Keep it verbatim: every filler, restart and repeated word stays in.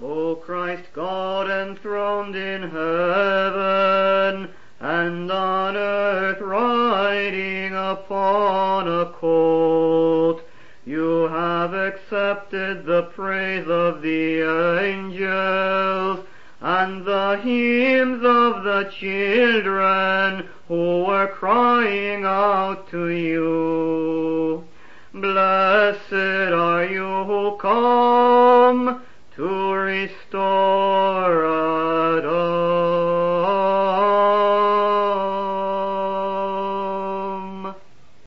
O Christ God enthroned in heaven, and on earth riding upon a colt, you have accepted the praise of the angels and the hymns of the children who were crying out to you. Blessed are you who come to restore Adam.